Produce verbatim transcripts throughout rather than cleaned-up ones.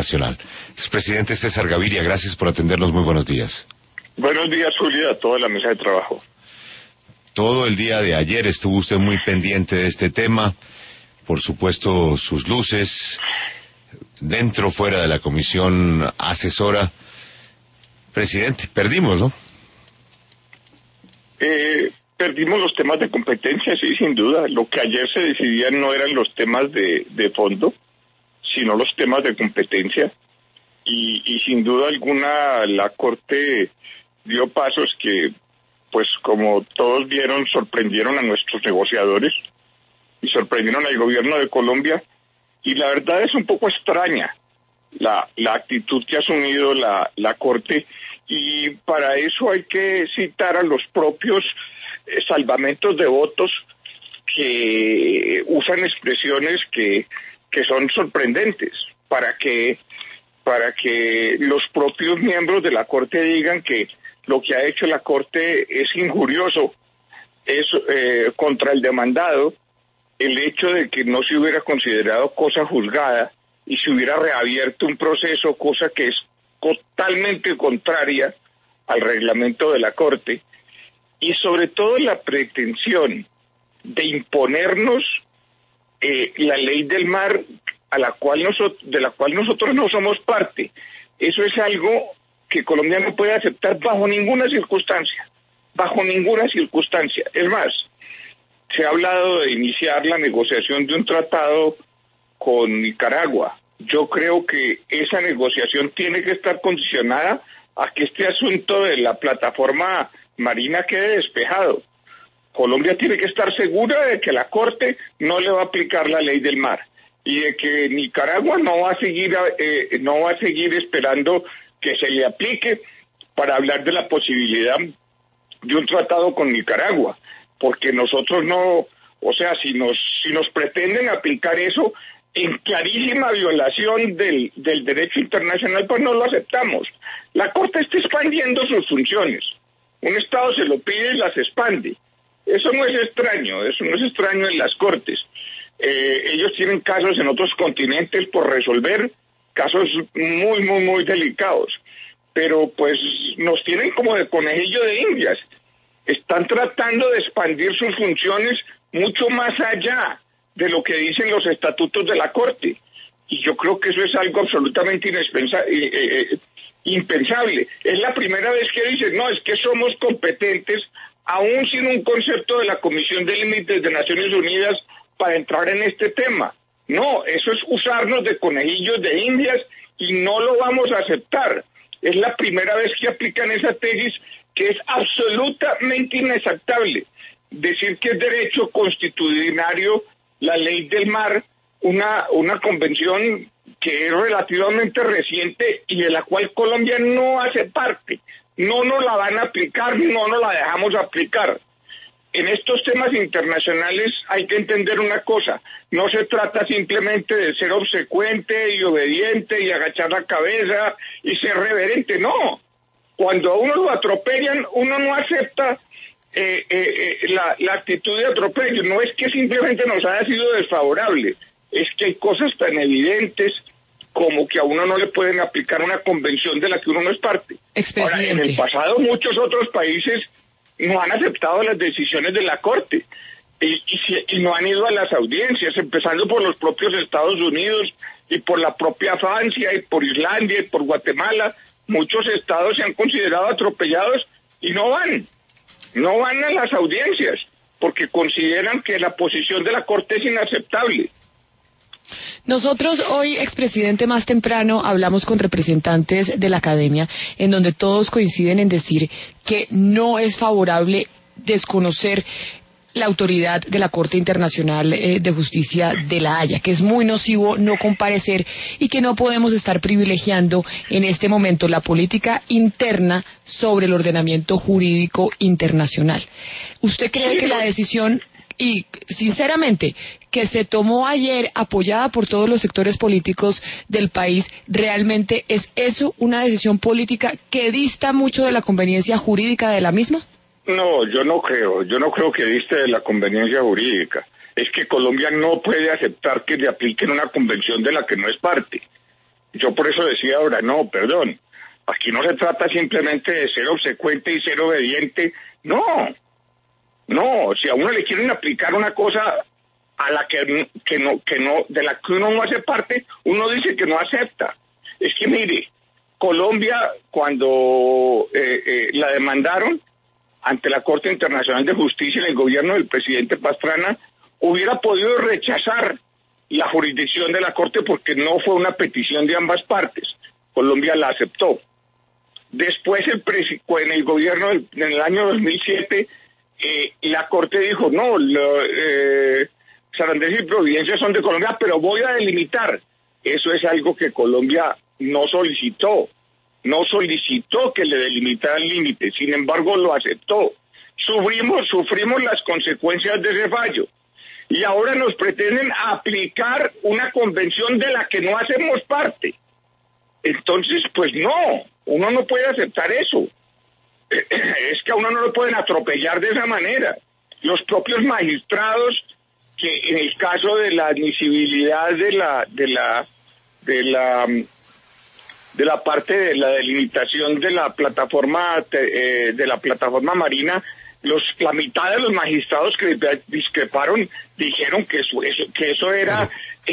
internacional. Expresidente César Gaviria, gracias por atendernos, muy buenos días. Buenos días, Julia, a toda la mesa de trabajo. Todo el día de ayer estuvo usted muy pendiente de este tema, por supuesto sus luces, dentro, fuera de la comisión asesora. Presidente, perdimos, ¿no? Eh, perdimos los temas de competencia, sí, sin duda. Lo que ayer se decidían no eran los temas de, de fondo, sino los temas de competencia. Y, y sin duda alguna la Corte dio pasos que, pues como todos vieron, sorprendieron a nuestros negociadores y sorprendieron al gobierno de Colombia. Y la verdad es un poco extraña la, la actitud que ha asumido la, la Corte, y para eso hay que citar a los propios eh, salvamentos de votos que usan expresiones que, que son sorprendentes, para que, para que los propios miembros de la Corte digan que lo que ha hecho la Corte es injurioso, es eh, contra el demandado, el hecho de que no se hubiera considerado cosa juzgada y se hubiera reabierto un proceso, cosa que es totalmente contraria al reglamento de la Corte, y sobre todo la pretensión de imponernos eh, la ley del mar a la cual nosotros, de la cual nosotros no somos parte. Eso es algo que Colombia no puede aceptar bajo ninguna circunstancia, bajo ninguna circunstancia. Es más, se ha hablado de iniciar la negociación de un tratado con Nicaragua. Yo creo que esa negociación tiene que estar condicionada a que este asunto de la plataforma marina quede despejado. Colombia tiene que estar segura de que la Corte no le va a aplicar la ley del mar y de que Nicaragua no va a seguir eh, no va a seguir esperando que se le aplique para hablar de la posibilidad de un tratado con Nicaragua, porque nosotros no, o sea, si nos si nos pretenden aplicar eso en clarísima violación del, del derecho internacional, pues no lo aceptamos. La Corte está expandiendo sus funciones. Un Estado se lo pide y las expande. Eso no es extraño, eso no es extraño en las Cortes. Eh, ellos tienen casos en otros continentes por resolver, casos muy, muy, muy delicados. Pero pues nos tienen como de conejillo de indias. Están tratando de expandir sus funciones mucho más allá de lo que dicen los estatutos de la Corte, y yo creo que eso es algo absolutamente inexpensa- eh, eh, impensable. Es la primera vez que dicen, no, es que somos competentes, aún sin un concepto de la Comisión de Límites de Naciones Unidas para entrar en este tema. No, eso es usarnos de conejillos de indias y no lo vamos a aceptar. Es la primera vez que aplican esa tesis, que es absolutamente inaceptable. Decir que es derecho constitucionario la ley del mar, una, una convención que es relativamente reciente y de la cual Colombia no hace parte. No nos la van a aplicar, no nos la dejamos aplicar. En estos temas internacionales hay que entender una cosa, no se trata simplemente de ser obsecuente y obediente y agachar la cabeza y ser reverente, no. Cuando a uno lo atropellan, uno no acepta Eh, eh, eh, la, la actitud de atropello. No es que simplemente nos haya sido desfavorable, es que hay cosas tan evidentes como que a uno no le pueden aplicar una convención de la que uno no es parte. Ahora, en el pasado muchos otros países no han aceptado las decisiones de la Corte y, y, y no han ido a las audiencias, empezando por los propios Estados Unidos y por la propia Francia y por Islandia y por Guatemala. Muchos estados se han considerado atropellados y no van. No van a las audiencias porque consideran que la posición de la Corte es inaceptable. Nosotros hoy, expresidente, más temprano hablamos con representantes de la academia en donde todos coinciden en decir que no es favorable desconocer la autoridad de la Corte Internacional eh, de Justicia de La Haya, que es muy nocivo no comparecer y que no podemos estar privilegiando en este momento la política interna sobre el ordenamiento jurídico internacional. ¿Usted cree que la decisión, y sinceramente, que se tomó ayer apoyada por todos los sectores políticos del país, realmente es eso una decisión política que dista mucho de la conveniencia jurídica de la misma? No, yo no creo, yo no creo que diste de la conveniencia jurídica. Es que Colombia no puede aceptar que le apliquen una convención de la que no es parte. Yo por eso decía ahora, no, perdón, aquí no se trata simplemente de ser obsecuente y ser obediente, no, no, si a uno le quieren aplicar una cosa a la que, que no, que no, de la que uno no hace parte, uno dice que no acepta. Es que mire, Colombia, cuando eh, eh, la demandaron ante la Corte Internacional de Justicia en el gobierno del presidente Pastrana, hubiera podido rechazar la jurisdicción de la Corte porque no fue una petición de ambas partes. Colombia la aceptó. Después, el en el gobierno, del, en el año dos mil siete, eh, la Corte dijo, no, lo, eh, San Andrés y Providencia son de Colombia, pero voy a delimitar. Eso es algo que Colombia no solicitó. No solicitó que le delimitaran límites, sin embargo lo aceptó. Sufrimos, sufrimos las consecuencias de ese fallo. Y ahora nos pretenden aplicar una convención de la que no hacemos parte. Entonces, pues no, uno no puede aceptar eso. Es que a uno no lo pueden atropellar de esa manera. Los propios magistrados, que en el caso de la admisibilidad de la, de la, de la, de la parte de la delimitación de la plataforma, eh, de la plataforma marina, los, la mitad de los magistrados que discreparon dijeron que eso, eso, que eso era,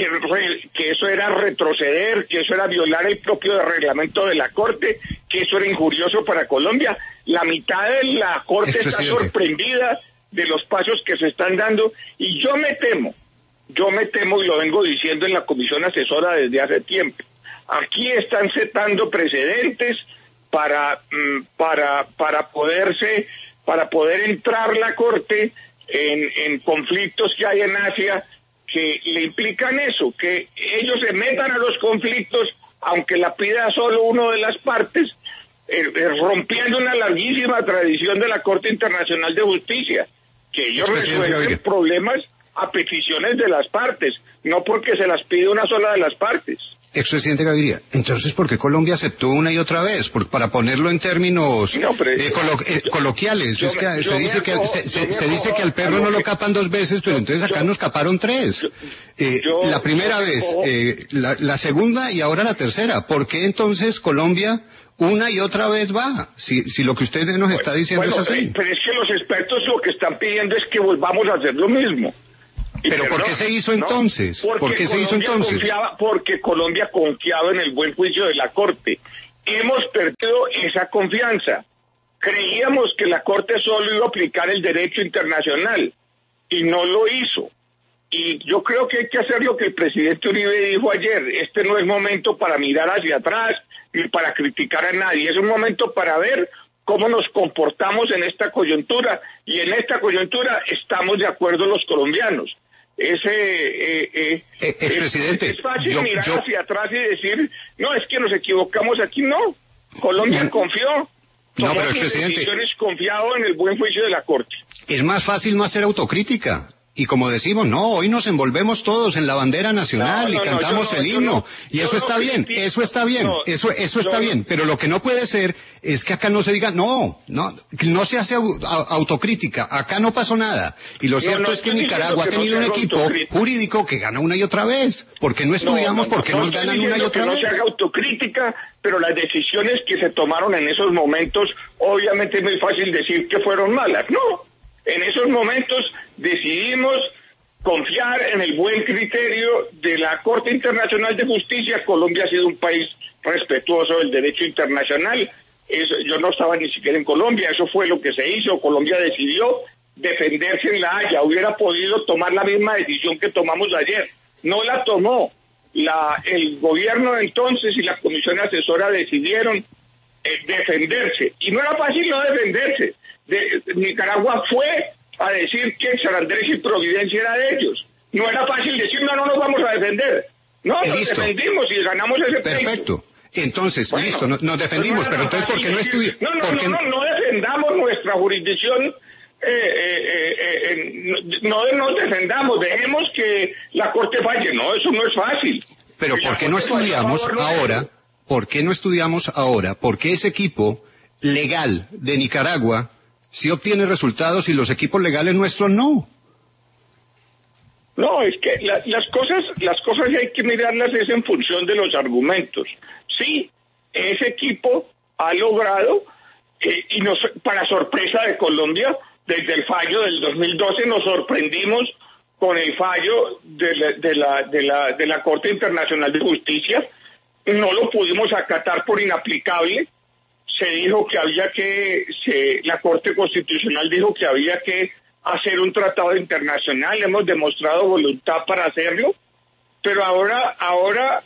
que eso era retroceder, que eso era violar el propio reglamento de la Corte, que eso era injurioso para Colombia. La mitad de la Corte está sorprendida de los pasos que se están dando, y yo me temo, yo me temo y lo vengo diciendo en la comisión asesora desde hace tiempo, aquí están setando precedentes para, para, para poderse, para poder entrar la Corte en, en conflictos que hay en Asia que le implican eso, que ellos se metan a los conflictos aunque la pida solo uno de las partes, eh, eh, rompiendo una larguísima tradición de la Corte Internacional de Justicia, que ellos resuelven problemas a peticiones de las partes, no porque se las pide una sola de las partes. Expresidente Gaviria, entonces, ¿por qué Colombia aceptó una y otra vez? Por, para ponerlo en términos no, pero, eh, colo eh, yo, coloquiales, yo es que me, se, dice, acojo, que, se, se, se dice que al perro no lo capan dos veces, pero yo, entonces acá yo, nos caparon tres. Yo, eh, la primera vez, eh, la, la segunda y ahora la tercera. ¿Por qué entonces Colombia una y otra vez va? Si, si lo que usted nos bueno, está diciendo bueno, es así. Pero es que los expertos lo que están pidiendo es que volvamos a hacer lo mismo. ¿Pero por qué se hizo entonces? ¿No? ¿Por qué se hizo entonces? Confiaba, porque Colombia confiaba en el buen juicio de la Corte. Hemos perdido esa confianza. Creíamos que la Corte solo iba a aplicar el derecho internacional y no lo hizo. Y yo creo que hay que hacer lo que el presidente Uribe dijo ayer. Este no es momento para mirar hacia atrás ni para criticar a nadie. Es un momento para ver cómo nos comportamos en esta coyuntura. Y en esta coyuntura estamos de acuerdo los colombianos. Ese eh, eh, eh, expresidente, es, es fácil yo, mirar yo... hacia atrás y decir, no, es que nos equivocamos aquí, no. Colombia no, confió, no, pero expresidente, decisiones confiado en el buen juicio de la Corte. Es más fácil no hacer autocrítica. Y como decimos, no, hoy nos envolvemos todos en la bandera nacional no, no, y cantamos no, no, el himno. No, y eso está bien, eso está bien, no, eso eso está no, bien. Pero lo que no puede ser es que acá no se diga, no, no, no se hace autocrítica, acá no pasó nada. Y lo cierto no, es que Nicaragua ha tenido un equipo jurídico que gana una y otra vez. ¿Por qué no estudiamos? ¿Por qué nos ganan una y otra vez? No se haga autocrítica, pero las decisiones que se tomaron en esos momentos, obviamente es muy fácil decir que fueron malas. No. En esos momentos decidimos confiar en el buen criterio de la Corte Internacional de Justicia. Colombia ha sido un país respetuoso del derecho internacional. Eso, yo no estaba ni siquiera en Colombia, eso fue lo que se hizo. Colombia decidió defenderse en La Haya. Hubiera podido tomar la misma decisión que tomamos ayer. No la tomó. La, el gobierno entonces y la comisión asesora decidieron eh, defenderse. Y no era fácil no defenderse. De, Nicaragua fue a decir que San Andrés y Providencia era de ellos. No era fácil decir, no, no nos vamos a defender. No, nos listo. defendimos y ganamos ese pleito. Perfecto. Entonces, bueno, listo, nos, nos defendimos, no pero entonces, ¿por qué no estudiamos? No, no, no, no, no defendamos nuestra jurisdicción, eh, eh, eh, eh, no, no nos defendamos, dejemos que la Corte falle. No, eso no es fácil. Pero ¿por qué no estudiamos favor, ahora? No ¿Por qué no estudiamos ahora? ¿Por qué ese equipo legal de Nicaragua sí obtiene resultados y los equipos legales nuestros no? No, es que la, las cosas, las cosas hay que mirarlas es en función de los argumentos. Sí, ese equipo ha logrado, eh, y nos, para sorpresa de Colombia, desde el fallo del dos mil doce nos sorprendimos con el fallo de la, de la, de la, de la Corte Internacional de Justicia. No lo pudimos acatar por inaplicable. Se dijo que había que, se, la Corte Constitucional dijo que había que hacer un tratado internacional, hemos demostrado voluntad para hacerlo, pero ahora, ahora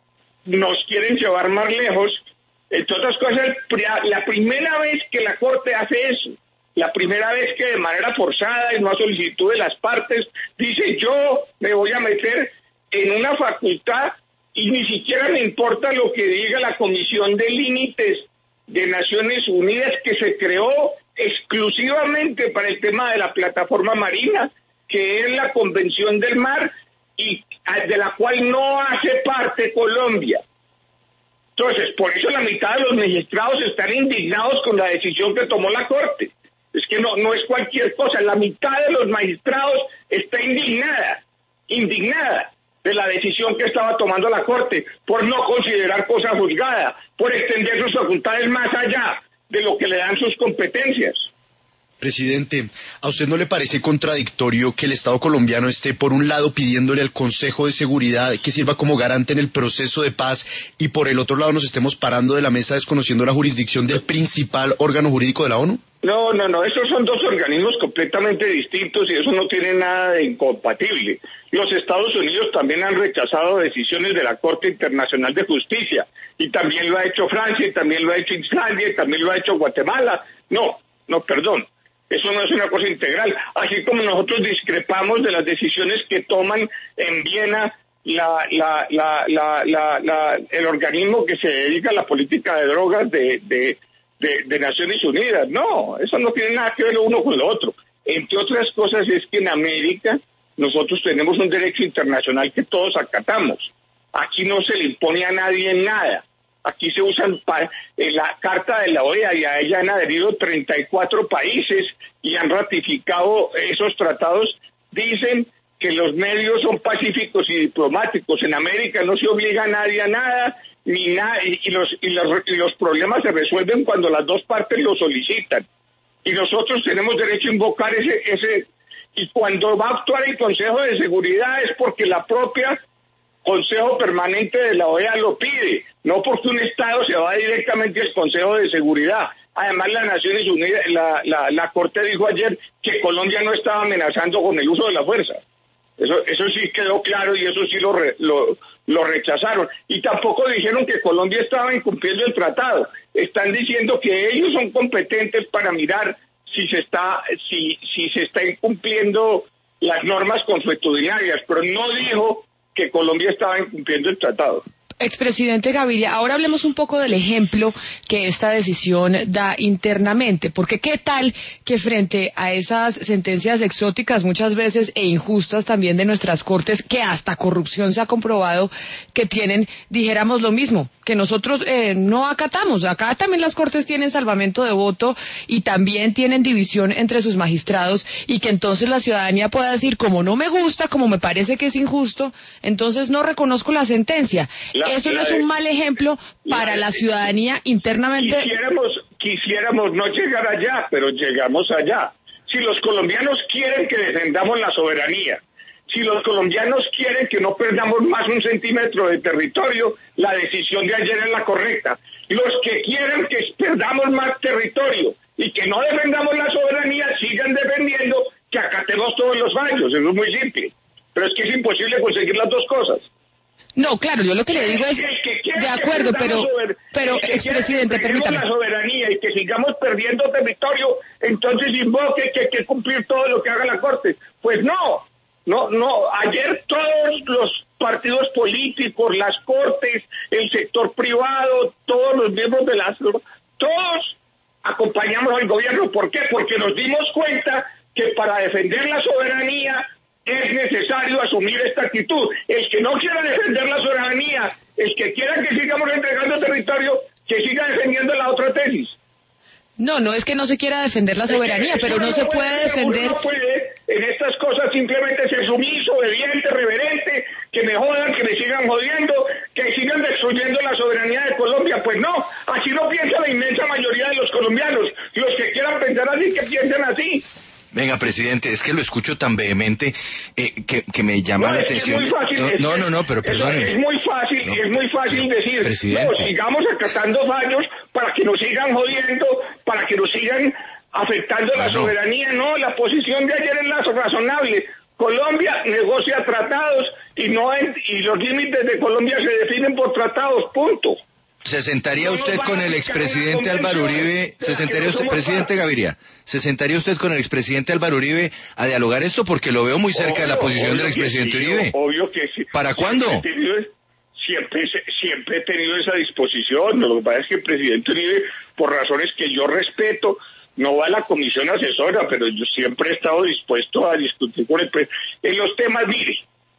nos quieren llevar más lejos. Entre otras cosas, la primera vez que la Corte hace eso, la primera vez que de manera forzada y no a solicitud de las partes, dice yo me voy a meter en una facultad y ni siquiera me importa lo que diga la Comisión de Límites de Naciones Unidas, que se creó exclusivamente para el tema de la plataforma marina, que es la Convención del Mar y de la cual no hace parte Colombia. Entonces, por eso la mitad de los magistrados están indignados con la decisión que tomó la Corte. Es que no, no es cualquier cosa, la mitad de los magistrados está indignada, indignada de la decisión que estaba tomando la Corte, por no considerar cosa juzgada, por extender sus facultades más allá de lo que le dan sus competencias. Presidente, ¿a usted no le parece contradictorio que el Estado colombiano esté por un lado pidiéndole al Consejo de Seguridad que sirva como garante en el proceso de paz y por el otro lado nos estemos parando de la mesa desconociendo la jurisdicción del principal órgano jurídico de la ONU? No, no, no, esos son dos organismos completamente distintos y eso no tiene nada de incompatible. Los Estados Unidos también han rechazado decisiones de la Corte Internacional de Justicia y también lo ha hecho Francia y también lo ha hecho Islandia y también lo ha hecho Guatemala. No, no, perdón. Eso no es una cosa integral, así como nosotros discrepamos de las decisiones que toman en Viena la, la, la, la, la, la, el organismo que se dedica a la política de drogas de, de, de, de Naciones Unidas. No, eso no tiene nada que ver lo uno con lo otro. Entre otras cosas es que en América nosotros tenemos un derecho internacional que todos acatamos. Aquí no se le impone a nadie nada. Aquí se usan eh, la Carta de la O E A y a ella han adherido treinta y cuatro países y han ratificado esos tratados. Dicen que los medios son pacíficos y diplomáticos. En América no se obliga a nadie a nada, ni nada, y, y, los, y, los, y los problemas se resuelven cuando las dos partes lo solicitan. Y nosotros tenemos derecho a invocar ese, ese, y cuando va a actuar el Consejo de Seguridad es porque la propia Consejo Permanente de la O E A lo pide, no porque un Estado se va directamente al Consejo de Seguridad. Además, las Naciones Unidas, la, la, la Corte dijo ayer que Colombia no estaba amenazando con el uso de la fuerza. Eso, eso sí quedó claro y eso sí lo, re, lo, lo rechazaron. Y tampoco dijeron que Colombia estaba incumpliendo el tratado. Están diciendo que ellos son competentes para mirar si se está, si, si se está incumpliendo las normas consuetudinarias, pero no dijo que Colombia estaba incumpliendo el tratado. Expresidente Gaviria, ahora hablemos un poco del ejemplo que esta decisión da internamente, porque qué tal que frente a esas sentencias exóticas muchas veces e injustas también de nuestras cortes, que hasta corrupción se ha comprobado que tienen, dijéramos lo mismo, que nosotros eh, no acatamos. Acá también las cortes tienen salvamento de voto y también tienen división entre sus magistrados y que entonces la ciudadanía pueda decir, como no me gusta, como me parece que es injusto, entonces no reconozco la sentencia. La, Eso no es un mal ejemplo para la, la ciudadanía internamente. Quisiéramos, quisiéramos no llegar allá, pero llegamos allá. Si los colombianos quieren que defendamos la soberanía, si los colombianos quieren que no perdamos más un centímetro de territorio, la decisión de ayer es la correcta. Los que quieran que perdamos más territorio y que no defendamos la soberanía, sigan defendiendo que acatemos todos los fallos. Eso es muy simple. Pero es que es imposible conseguir las dos cosas. No, claro, yo lo que le digo es, de acuerdo, pero, pero, expresidente, permítame. la soberanía y que sigamos perdiendo territorio, entonces invoque que hay que cumplir todo lo que haga la Corte. Pues no. No, no, ayer todos los partidos políticos, las cortes, el sector privado, todos los miembros de las... todos acompañamos al gobierno. ¿Por qué? Porque nos dimos cuenta que para defender la soberanía es necesario asumir esta actitud. El que no quiera defender la soberanía, el que quiera que sigamos entregando territorio, que siga defendiendo la otra tesis. No, no es que no se quiera defender la soberanía, pero no se puede defender... En estas cosas simplemente ser sumiso, obediente, reverente, que me jodan, que me sigan jodiendo, que sigan destruyendo la soberanía de Colombia. Pues no, así no piensa la inmensa mayoría de los colombianos. Los que quieran pensar así, que piensen así. Venga, presidente, es que lo escucho tan vehemente eh, que, que me llama no, la es atención. Es muy fácil, no, es, no, no, no, pero perdónenme. Es muy fácil, no, es muy fácil decir, presidente. no, sigamos acatando fallos para que nos sigan jodiendo, para que nos sigan afectando ah, la no. soberanía. No, la posición de ayer es la razonable. Colombia negocia tratados y no en, y los límites de Colombia se definen por tratados, punto. ¿Se sentaría usted con el expresidente Álvaro Uribe? ¿Se sentaría usted, presidente Gaviria? ¿Se sentaría usted con el expresidente Álvaro Uribe a dialogar esto? Porque lo veo muy cerca obvio, de la posición del expresidente sí, Uribe. Obvio que sí. ¿Para cuándo? Siempre he, tenido, siempre, siempre he tenido esa disposición. Lo que pasa es que el presidente Uribe, por razones que yo respeto, no va a la comisión asesora, pero yo siempre he estado dispuesto a discutir con el presidente. En los temas, mire,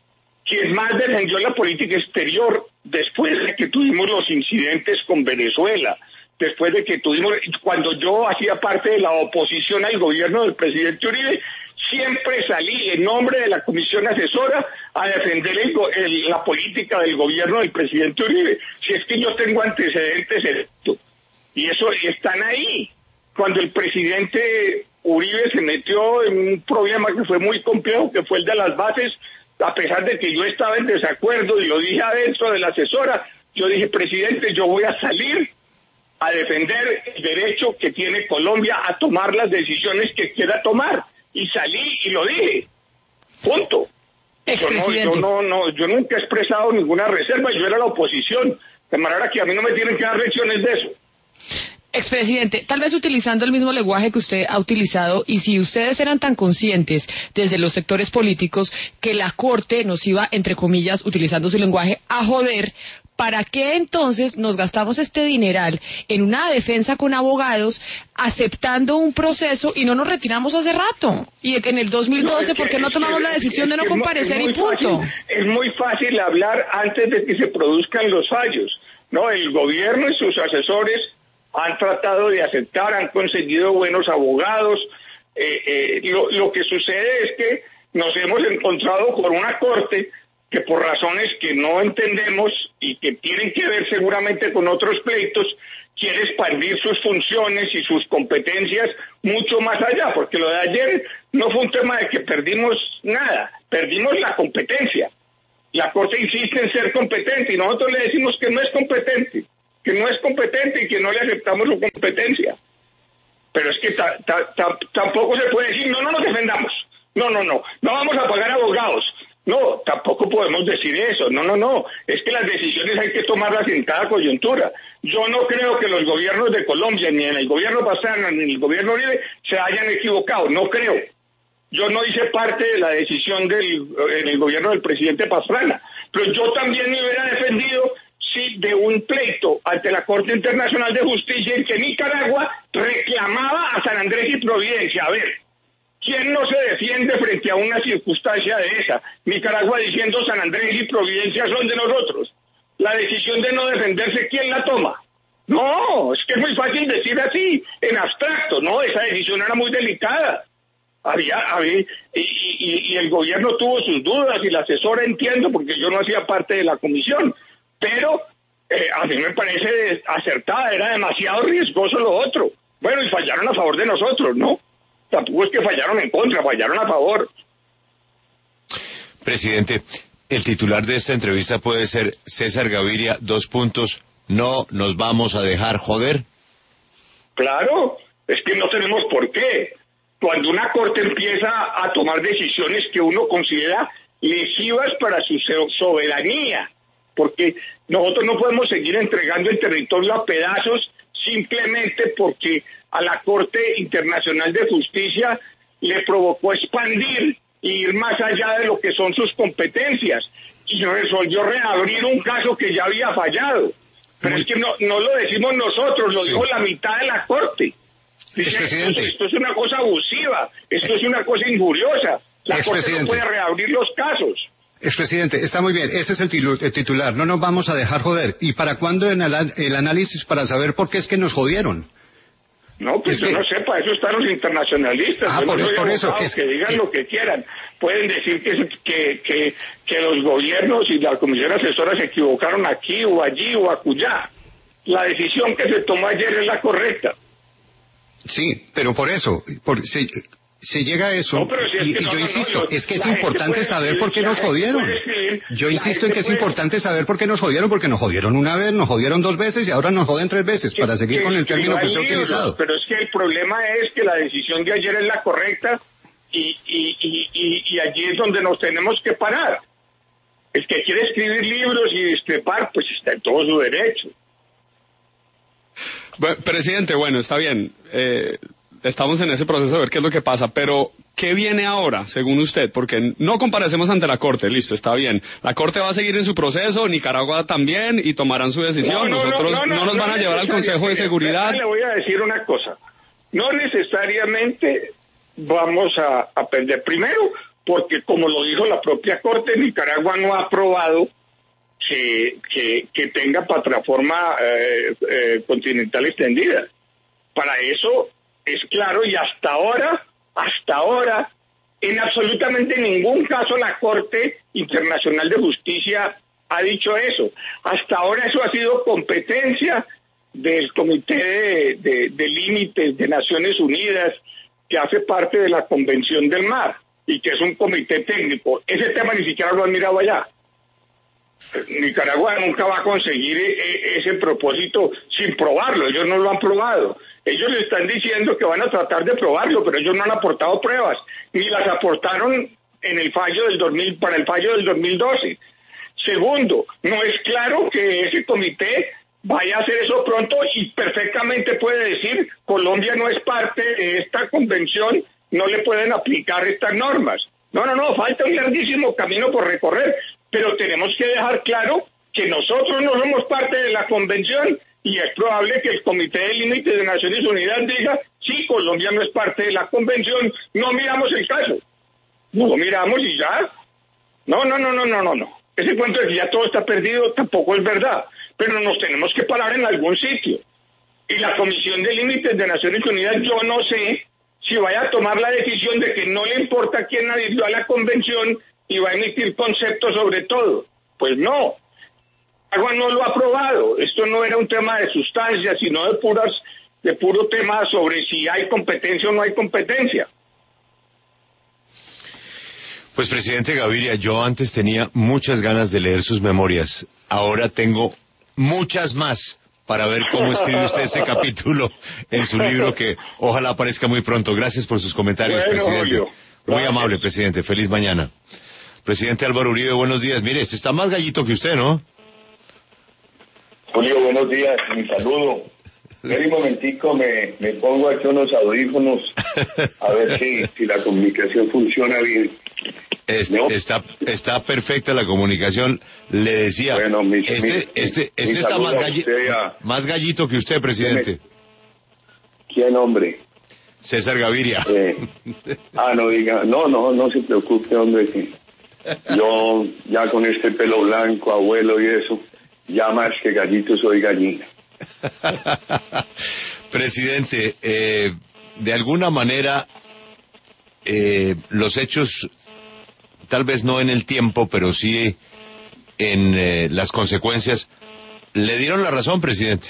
quien más defendió la política exterior después de que tuvimos los incidentes con Venezuela, después de que tuvimos, cuando yo hacía parte de la oposición al gobierno del presidente Uribe, siempre salí en nombre de la comisión asesora a defender el, el, la política del gobierno del presidente Uribe. Si es que yo tengo antecedentes en esto, y eso están ahí. Cuando el presidente Uribe se metió en un problema que fue muy complejo, que fue el de las bases, a pesar de que yo estaba en desacuerdo y lo dije adentro de la asesora, yo dije, presidente, yo voy a salir a defender el derecho que tiene Colombia a tomar las decisiones que quiera tomar. Y salí y lo dije. Punto. Expresidente. Yo no, yo no, no, yo nunca he expresado ninguna reserva, yo era la oposición. De manera que a mí no me tienen que dar lecciones de eso. Expresidente, tal vez utilizando el mismo lenguaje que usted ha utilizado, y si ustedes eran tan conscientes desde los sectores políticos que la Corte nos iba, entre comillas, utilizando su lenguaje, a joder, ¿para qué entonces nos gastamos este dineral en una defensa con abogados aceptando un proceso y no nos retiramos hace rato? Y en el dos mil doce, no, es que, ¿por qué no tomamos que, la decisión de no comparecer y punto? Fácil, es muy fácil hablar antes de que se produzcan los fallos. No, el gobierno y sus asesores han tratado de aceptar, han conseguido buenos abogados. Eh, eh, lo, lo que sucede es que nos hemos encontrado con una corte que por razones que no entendemos y que tienen que ver seguramente con otros pleitos, quiere expandir sus funciones y sus competencias mucho más allá, porque lo de ayer no fue un tema de que perdimos nada, perdimos la competencia. La Corte insiste en ser competente y nosotros le decimos que no es competente. que no es competente y que no le aceptamos su competencia. Pero es que ta, ta, ta, tampoco se puede decir, no, no nos defendamos, no, no, no, no vamos a pagar abogados, no, tampoco podemos decir eso, no, no, no, es que las decisiones hay que tomarlas en cada coyuntura. Yo no creo que los gobiernos de Colombia, ni en el gobierno Pastrana, ni en el gobierno Uribe, se hayan equivocado, no creo. Yo no hice parte de la decisión del en el gobierno del presidente Pastrana, pero yo también me hubiera defendido sí, de un pleito ante la Corte Internacional de Justicia en que Nicaragua reclamaba a San Andrés y Providencia. A ver, ¿quién no se defiende frente a una circunstancia de esa? Nicaragua diciendo San Andrés y Providencia son de nosotros. La decisión de no defenderse, ¿quién la toma? No, es que es muy fácil decir así, en abstracto, no, esa decisión era muy delicada. Había, había y, y, y el gobierno tuvo sus dudas y la asesora entiendo porque yo no hacía parte de la comisión. Pero eh, a mí me parece acertada, era demasiado riesgoso lo otro. Bueno, y fallaron a favor de nosotros, ¿no? Tampoco es que fallaron en contra, fallaron a favor. Presidente, el titular de esta entrevista puede ser César Gaviria, dos puntos, no nos vamos a dejar joder. Claro, es que no tenemos por qué. Cuando una corte empieza a tomar decisiones que uno considera lesivas para su soberanía, porque nosotros no podemos seguir entregando el territorio a pedazos simplemente porque a la Corte Internacional de Justicia le provocó expandir e ir más allá de lo que son sus competencias y resolvió reabrir un caso que ya había fallado. Pero Muy... es que no, no lo decimos nosotros, lo sí. dijo la mitad de la Corte. Dice, esto, esto es una cosa abusiva, esto es una cosa injuriosa. La Corte no puede reabrir los casos. Expresidente, está muy bien, ese es el, tilu el titular, no nos vamos a dejar joder. ¿Y para cuándo en el, el análisis para saber por qué es que nos jodieron? No, pues es yo que... no sé, para eso están los internacionalistas. Ah, yo por, no soy por eso. Es... Que digan lo que quieran. Pueden decir que, que, que, que los gobiernos y la comisión asesora se equivocaron aquí o allí o acullá. La decisión que se tomó ayer es la correcta. Sí, pero por eso, por, se, se llega a eso, no, si y, y no, yo no, insisto, no, es que es importante saber por qué nos jodieron. Yo insisto en que es puede... importante saber por qué nos jodieron, porque nos jodieron una vez, nos jodieron dos veces y ahora nos joden tres veces, que, para seguir que, con el término que, que usted ha utilizado. Pero es que el problema es que la decisión de ayer es la correcta y, y, y, y, y allí es donde nos tenemos que parar. El que quiere escribir libros y discrepar, pues está en todo su derecho. Bueno, presidente, bueno, está bien. Eh, estamos en ese proceso de ver qué es lo que pasa, pero ¿qué viene ahora, según usted? Porque no comparecemos ante la Corte, listo, está bien. La Corte va a seguir en su proceso, Nicaragua también, y tomarán su decisión. No, no, Nosotros no, no, no, no nos van a llevar al Consejo de Seguridad. Le voy a decir una cosa. No necesariamente vamos a, a perder. Primero, porque como lo dijo la propia Corte, Nicaragua no ha aprobado Que, que, que tenga plataforma eh, eh, continental extendida. Para eso es claro, y hasta ahora, hasta ahora, en absolutamente ningún caso la Corte Internacional de Justicia ha dicho eso. Hasta ahora eso ha sido competencia del Comité de, de, de Límites de Naciones Unidas, que hace parte de la Convención del Mar, y que es un comité técnico. Ese tema ni siquiera lo han mirado allá. Nicaragua nunca va a conseguir ese propósito sin probarlo, ellos no lo han probado. Ellos le están diciendo que van a tratar de probarlo, pero ellos no han aportado pruebas, ni las aportaron en el fallo del dos mil, para el fallo del dos mil doce. Segundo, no es claro que ese comité vaya a hacer eso pronto y perfectamente puede decir Colombia no es parte de esta convención, no le pueden aplicar estas normas. No, no, no, falta un larguísimo camino por recorrer. Pero tenemos que dejar claro que nosotros no somos parte de la convención y es probable que el Comité de Límites de Naciones Unidas diga, sí, Colombia no es parte de la convención, no miramos el caso. No lo miramos y ya. No, no, no, no, no, no, no. Ese cuento de que ya todo está perdido tampoco es verdad, pero nos tenemos que parar en algún sitio. Y la Comisión de Límites de Naciones Unidas, yo no sé si vaya a tomar la decisión de que no le importa quién adhirió a la convención y va a emitir conceptos sobre todo. Pues no, Agua no lo ha aprobado. Esto no era un tema de sustancia, sino de puras, de puro tema sobre si hay competencia o no hay competencia. Pues, presidente Gaviria, yo antes tenía muchas ganas de leer sus memorias. Ahora tengo muchas más para ver cómo escribe usted este capítulo en su libro, que ojalá aparezca muy pronto. Gracias por sus comentarios, bueno, presidente. Julio, muy amable, presidente. Feliz mañana. Presidente Álvaro Uribe, buenos días. Mire, este está más gallito que usted, ¿no? Julio, buenos días. Mi saludo. Espera un momentico, me, me pongo aquí unos audífonos a ver si, si la comunicación funciona bien. Este, ¿no? Está está perfecta la comunicación. Le decía, bueno, mi, este mi, este este mi está más, galli a... más gallito que usted, presidente. ¿Quién, hombre? César Gaviria. Eh, ah, no diga, no, no, no se preocupe, hombre, que yo ya con este pelo blanco, abuelo y eso, ya más que gallito soy gallina. Presidente, eh, de alguna manera eh, los hechos, tal vez no en el tiempo, pero sí en eh, las consecuencias, le dieron la razón, presidente.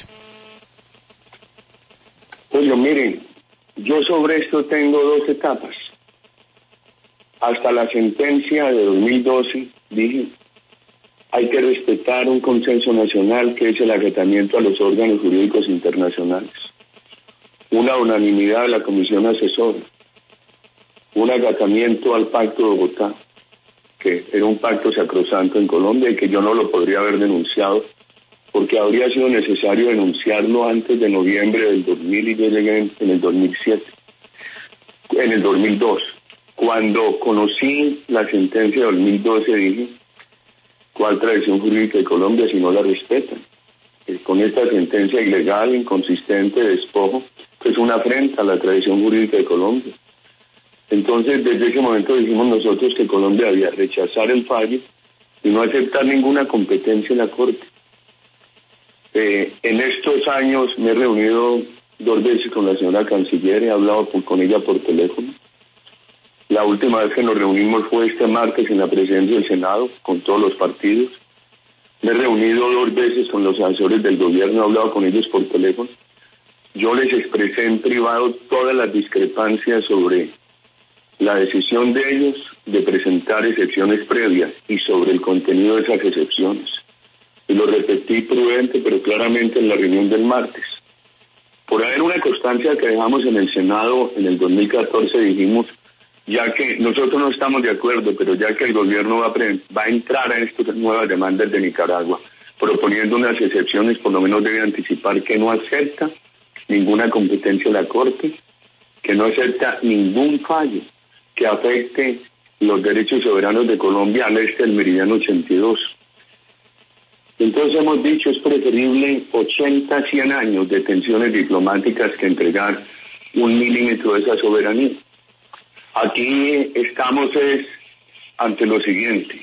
Oye, miren, yo sobre esto tengo dos etapas. Hasta la sentencia de dos mil doce dije, hay que respetar un consenso nacional que es el acatamiento a los órganos jurídicos internacionales. Una unanimidad de la Comisión Asesora. Un acatamiento al Pacto de Bogotá, que era un pacto sacrosanto en Colombia y que yo no lo podría haber denunciado, porque habría sido necesario denunciarlo antes de noviembre del dos mil y yo llegué en, en el dos mil siete, en el dos mil dos. Cuando conocí la sentencia de dos mil doce dije, ¿cuál tradición jurídica de Colombia si no la respetan? Eh, con esta sentencia ilegal, inconsistente, de despojo, que es una afrenta a la tradición jurídica de Colombia. Entonces, desde ese momento dijimos nosotros que Colombia debía rechazar el fallo y no aceptar ninguna competencia en la Corte. Eh, en estos años me he reunido dos veces con la señora canciller, he hablado por, con ella por teléfono. La última vez que nos reunimos fue este martes en la presidencia del Senado, con todos los partidos. Me he reunido dos veces con los asesores del gobierno, he hablado con ellos por teléfono. Yo les expresé en privado todas las discrepancias sobre la decisión de ellos de presentar excepciones previas y sobre el contenido de esas excepciones. Y lo repetí prudente, pero claramente en la reunión del martes. Por haber una constancia que dejamos en el Senado en el dos mil catorce, dijimos, ya que nosotros no estamos de acuerdo, pero ya que el gobierno va a, pre- va a entrar a estas nuevas demandas de Nicaragua, proponiendo unas excepciones, por lo menos debe anticipar que no acepta ninguna competencia de la Corte, que no acepta ningún fallo que afecte los derechos soberanos de Colombia al este del meridiano ochenta y dos. Entonces hemos dicho, es preferible ochenta, cien años de tensiones diplomáticas que entregar un milímetro de esa soberanía. Aquí estamos es ante lo siguiente,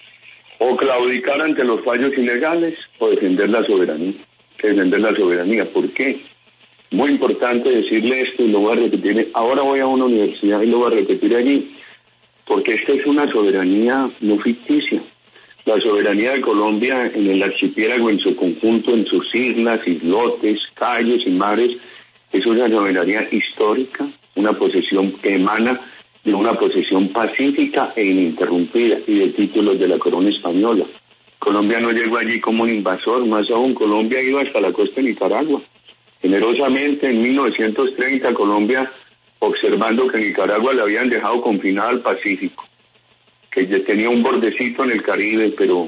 o claudicar ante los fallos ilegales o defender la soberanía, defender la soberanía. ¿Por qué? Muy importante decirle esto y lo voy a repetir, ahora voy a una universidad y lo voy a repetir allí, porque esta es una soberanía no ficticia. La soberanía de Colombia en el archipiélago en su conjunto, en sus islas, islotes, calles y mares, es una soberanía histórica, una posesión que emana de una posesión pacífica e ininterrumpida y de títulos de la corona española. Colombia no llegó allí como un invasor, más aún Colombia iba hasta la costa de Nicaragua. Generosamente en mil novecientos treinta Colombia, observando que Nicaragua le habían dejado confinada al Pacífico, que ya tenía un bordecito en el Caribe, pero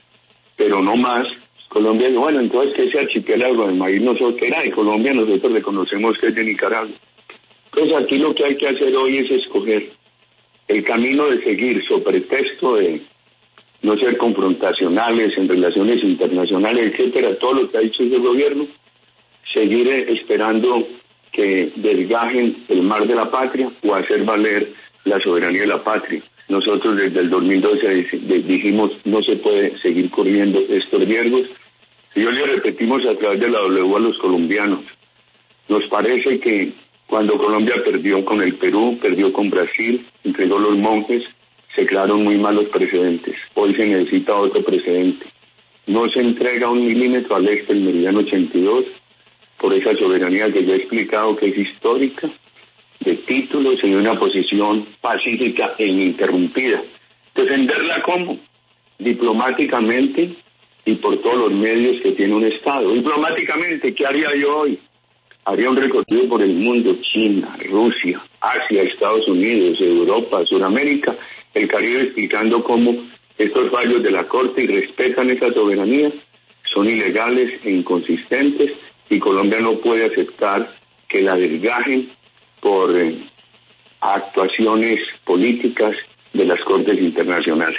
pero no más. Colombia dijo, bueno, entonces que ese archipiélago de maíz nosotros que era de Colombia, nosotros reconocemos que es de Nicaragua. Entonces aquí lo que hay que hacer hoy es escoger el camino de seguir, sobre pretexto de no ser confrontacionales en relaciones internacionales, etcétera, todo lo que ha dicho el gobierno, seguir esperando que desgajen el mar de la patria o hacer valer la soberanía de la patria. Nosotros desde el dos mil doce dijimos no se puede seguir corriendo estos riesgos. Y yo le repetimos a través de la W a los colombianos, nos parece que cuando Colombia perdió con el Perú, perdió con Brasil, entregó los monjes, se crearon muy malos precedentes. Hoy se necesita otro precedente. No se entrega un milímetro al este del meridiano ochenta y dos por esa soberanía que ya he explicado que es histórica, de títulos y de una posición pacífica e ininterrumpida. Defenderla como diplomáticamente y por todos los medios que tiene un Estado. Diplomáticamente, ¿qué haría yo hoy? Haría un recorrido por el mundo, China, Rusia, Asia, Estados Unidos, Europa, Sudamérica, el Caribe, explicando cómo estos fallos de la Corte y respetan esa soberanía, son ilegales e inconsistentes y Colombia no puede aceptar que la desgajen por eh, actuaciones políticas de las Cortes internacionales.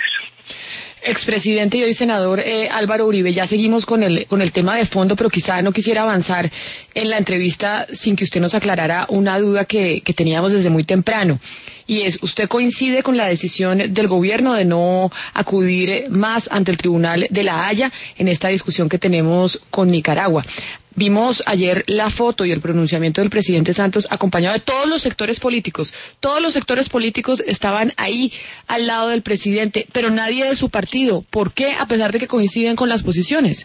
Expresidente y hoy senador eh, Álvaro Uribe, ya seguimos con el con el tema de fondo, pero quizá no quisiera avanzar en la entrevista sin que usted nos aclarara una duda que, que teníamos desde muy temprano. Y es, ¿usted coincide con la decisión del gobierno de no acudir más ante el Tribunal de la Haya en esta discusión que tenemos con Nicaragua? Vimos ayer la foto y el pronunciamiento del presidente Santos acompañado de todos los sectores políticos. Todos los sectores políticos estaban ahí al lado del presidente, pero nadie de su partido. ¿Por qué? A pesar de que coinciden con las posiciones.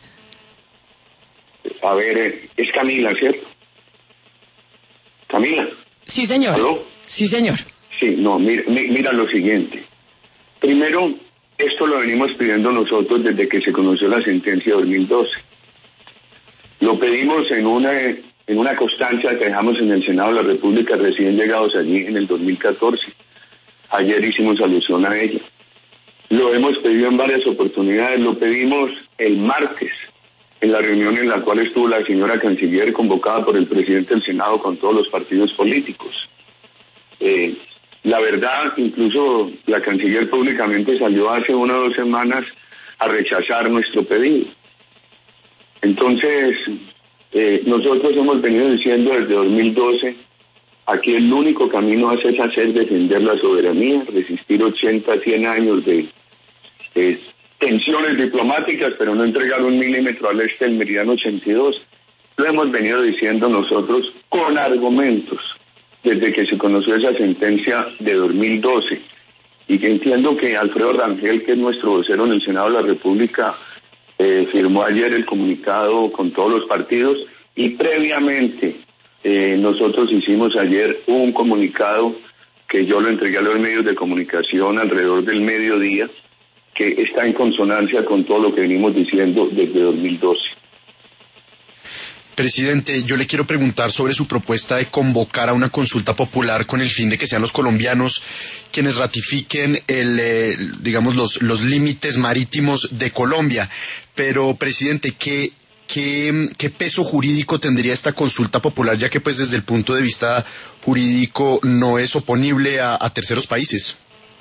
A ver, es Camila, ¿cierto? Camila. Sí, señor. ¿Aló? Sí, señor. Sí, no, mira, mira lo siguiente. Primero, esto lo venimos pidiendo nosotros desde que se conoció la sentencia de dos mil doce. Lo pedimos en una en una constancia que dejamos en el Senado de la República recién llegados allí en el dos mil catorce. Ayer hicimos alusión a ella. Lo hemos pedido en varias oportunidades. Lo pedimos el martes en la reunión en la cual estuvo la señora canciller convocada por el presidente del Senado con todos los partidos políticos. Eh, la verdad, incluso la canciller públicamente salió hace una o dos semanas a rechazar nuestro pedido. Entonces, eh, nosotros hemos venido diciendo desde dos mil doce, aquí el único camino es hacer defender la soberanía, resistir ochenta, cien años de, de tensiones diplomáticas, pero no entregar un milímetro al este del meridiano ochenta y dos. Lo lo hemos venido diciendo nosotros con argumentos desde que se conoció esa sentencia de dos mil doce, y que entiendo que Alfredo Rangel, que es nuestro vocero en el Senado de la República, eh, firmó ayer el comunicado con todos los partidos, y previamente eh, nosotros hicimos ayer un comunicado que yo lo entregué a los medios de comunicación alrededor del mediodía, que está en consonancia con todo lo que venimos diciendo desde dos mil doce. Presidente, yo le quiero preguntar sobre su propuesta de convocar a una consulta popular con el fin de que sean los colombianos quienes ratifiquen el, eh, digamos, los, los límites marítimos de Colombia. Pero, presidente, ¿qué, qué, qué peso jurídico tendría esta consulta popular, ya que, pues, desde el punto de vista jurídico no es oponible a, a terceros países?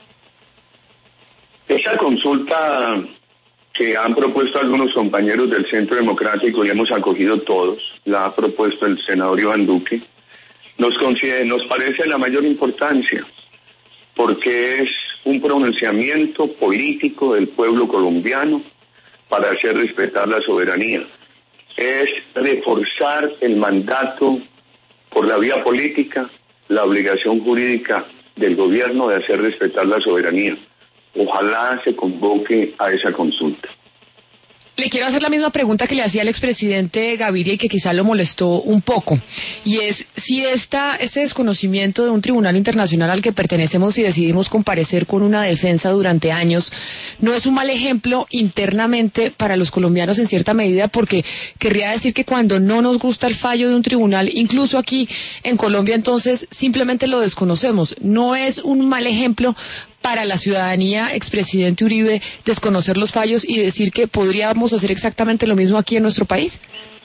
Esa consulta que han propuesto algunos compañeros del Centro Democrático y hemos acogido todos, la ha propuesto el senador Iván Duque, nos, considera, nos parece de la mayor importancia, porque es un pronunciamiento político del pueblo colombiano para hacer respetar la soberanía. Es reforzar el mandato por la vía política, la obligación jurídica del gobierno de hacer respetar la soberanía. Ojalá se convoque a esa consulta. Le quiero hacer la misma pregunta que le hacía al expresidente Gaviria y que quizá lo molestó un poco, y es si esta, este desconocimiento de un tribunal internacional al que pertenecemos y decidimos comparecer con una defensa durante años, no es un mal ejemplo internamente para los colombianos en cierta medida, porque querría decir que cuando no nos gusta el fallo de un tribunal, incluso aquí en Colombia, entonces simplemente lo desconocemos. ¿No es un mal ejemplo para la ciudadanía, expresidente Uribe, desconocer los fallos y decir que podríamos hacer exactamente lo mismo aquí en nuestro país?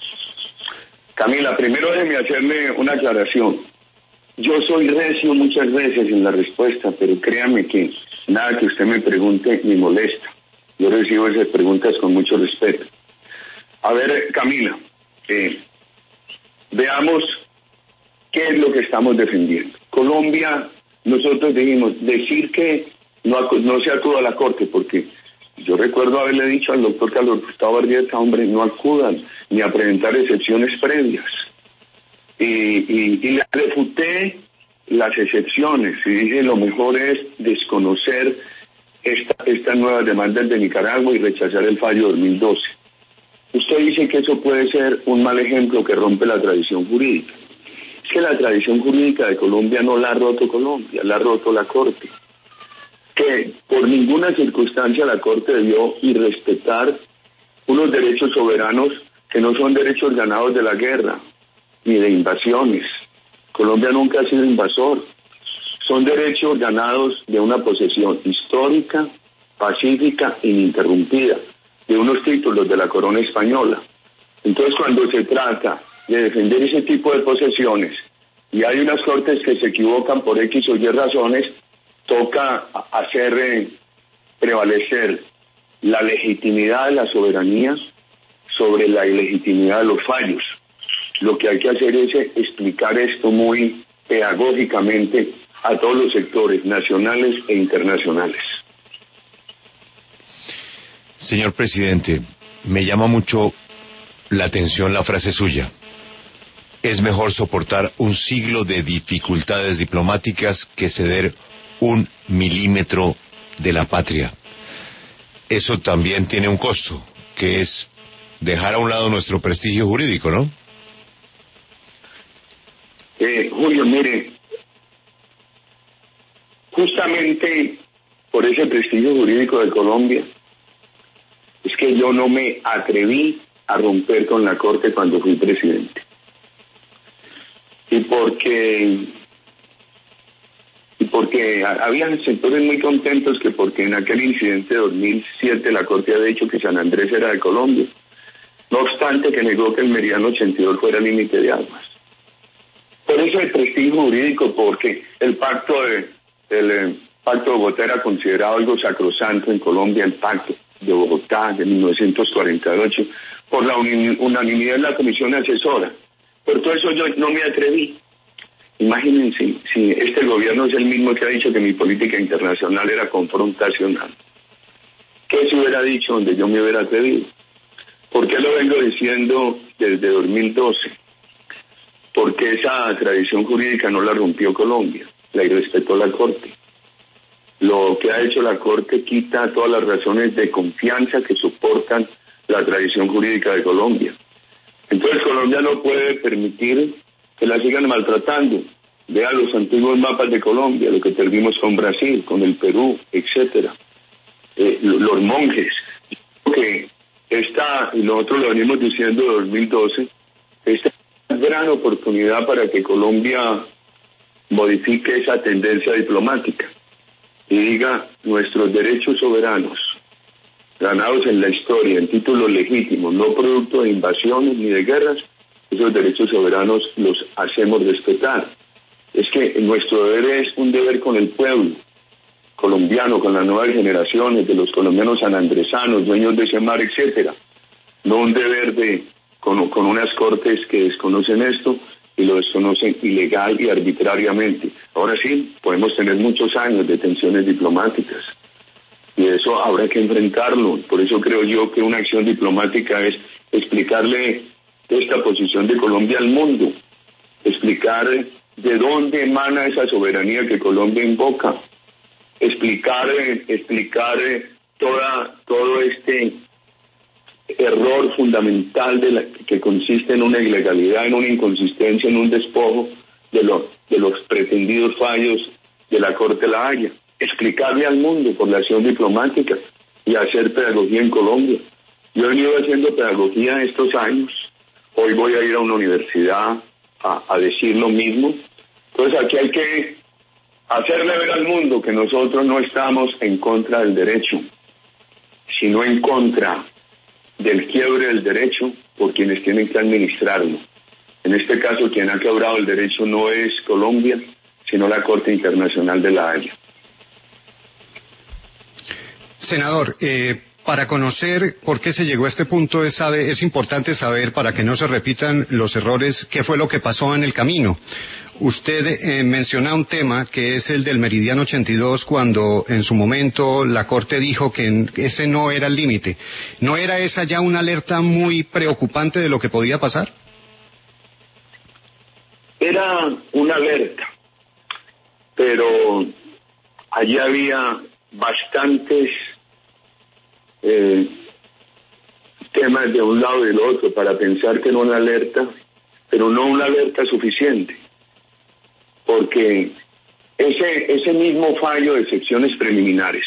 Camila, primero déjeme hacerle una aclaración. Yo soy recio muchas veces en la respuesta, pero créame que nada que usted me pregunte me molesta. Yo recibo esas preguntas con mucho respeto. A ver, Camila, eh, veamos qué es lo que estamos defendiendo. Colombia, nosotros dijimos, decir que no, no se acuda a la Corte, porque yo recuerdo haberle dicho al doctor Carlos Gustavo Argueta, hombre, no acudan ni a presentar excepciones previas. Y, y, y le refuté las excepciones y dije lo mejor es desconocer esta, estas nuevas demandas de Nicaragua y rechazar el fallo dos mil doce. Usted dice que eso puede ser un mal ejemplo que rompe la tradición jurídica. Es que la tradición jurídica de Colombia no la ha roto Colombia, la ha roto la Corte. Que por ninguna circunstancia la Corte debió irrespetar unos derechos soberanos que no son derechos ganados de la guerra ni de invasiones. Colombia nunca ha sido invasor. Son derechos ganados de una posesión histórica, pacífica, ininterrumpida, de unos títulos de la corona española. Entonces, cuando se trata de defender ese tipo de posesiones y hay unas cortes que se equivocan por X o Y razones, toca hacer eh, prevalecer la legitimidad de la soberanía sobre la ilegitimidad de los fallos. Lo que hay que hacer es explicar esto muy pedagógicamente a todos los sectores nacionales e internacionales. Señor presidente, me llama mucho la atención la frase suya. Es mejor soportar un siglo de dificultades diplomáticas que ceder un milímetro de la patria. Eso también tiene un costo, que es dejar a un lado nuestro prestigio jurídico, ¿no? Eh, Julio, mire, justamente por ese prestigio jurídico de Colombia, es que yo no me atreví a romper con la Corte cuando fui presidente. Y porque, y porque había sectores muy contentos que porque en aquel incidente de dos mil siete la Corte había dicho que San Andrés era de Colombia, no obstante que negó que el meridiano ochenta y dos fuera límite de aguas. Por eso el prestigio jurídico, porque el pacto de, el, el pacto de Bogotá era considerado algo sacrosanto en Colombia, el pacto de Bogotá de mil novecientos cuarenta y ocho, por la unanimidad de la comisión asesora. Por todo eso yo no me atreví. Imagínense, si este gobierno es el mismo que ha dicho que mi política internacional era confrontacional, ¿qué se hubiera dicho donde yo me hubiera atrevido? ¿Por qué lo vengo diciendo desde dos mil doce, porque esa tradición jurídica no la rompió Colombia, la irrespetó la Corte. Lo que ha hecho la Corte quita todas las razones de confianza que soportan la tradición jurídica de Colombia. Entonces Colombia no puede permitir que la sigan maltratando. Vea los antiguos mapas de Colombia, lo que perdimos con Brasil, con el Perú, etcétera. Eh, los monjes. Que esta, y nosotros lo venimos diciendo de dos mil doce, esta es una gran oportunidad para que Colombia modifique esa tendencia diplomática y diga nuestros derechos soberanos, ganados en la historia, en títulos legítimos, no producto de invasiones ni de guerras, esos derechos soberanos los hacemos respetar. Es que nuestro deber es un deber con el pueblo colombiano, con las nuevas generaciones, de los colombianos sanandresanos, dueños de ese mar, etcétera. No un deber de con, con unas cortes que desconocen esto y lo desconocen ilegal y arbitrariamente. Ahora sí, podemos tener muchos años de tensiones diplomáticas y eso habrá que enfrentarlo. Por eso creo yo que una acción diplomática es explicarle esta posición de Colombia al mundo, explicar de dónde emana esa soberanía que Colombia invoca, explicar, explicar toda, todo este error fundamental de la, que consiste en una ilegalidad, en una inconsistencia, en un despojo de, lo, de los pretendidos fallos de la Corte de La Haya, explicarle al mundo por la acción diplomática y hacer pedagogía en Colombia. Yo he venido haciendo pedagogía estos años, hoy voy a ir a una universidad a, a decir lo mismo. Entonces aquí hay que hacerle ver al mundo que nosotros no estamos en contra del derecho, sino en contra del quiebre del derecho por quienes tienen que administrarlo. En este caso, quien ha quebrado el derecho no es Colombia, sino la Corte Internacional de La Haya. Senador, eh, para conocer por qué se llegó a este punto es, sabe, es importante saber, para que no se repitan los errores, qué fue lo que pasó en el camino. Usted eh, menciona un tema que es el del meridiano ochenta y dos, cuando en su momento la Corte dijo que ese no era el límite. ¿No era esa ya una alerta muy preocupante de lo que podía pasar? Era una alerta, pero allí había bastantes eh, temas de un lado y del otro para pensar que era una alerta, pero no una alerta suficiente. Porque ese, ese mismo fallo de secciones preliminares